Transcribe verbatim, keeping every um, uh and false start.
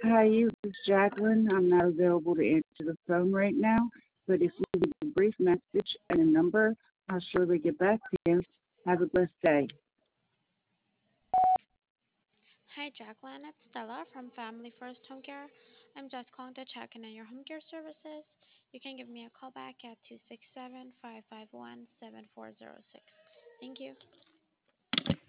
Hi, you. This is Jacqueline. I'm not available to answer the phone right now, but if you leave a brief message and a number, I'll surely get back to you. Have a blessed day. Hi, Jacqueline. It's Stella from Family First Home Care. I'm just calling to check in on your home care services. You can give me a call back at two six seven, five five one, seven four zero six. Thank you.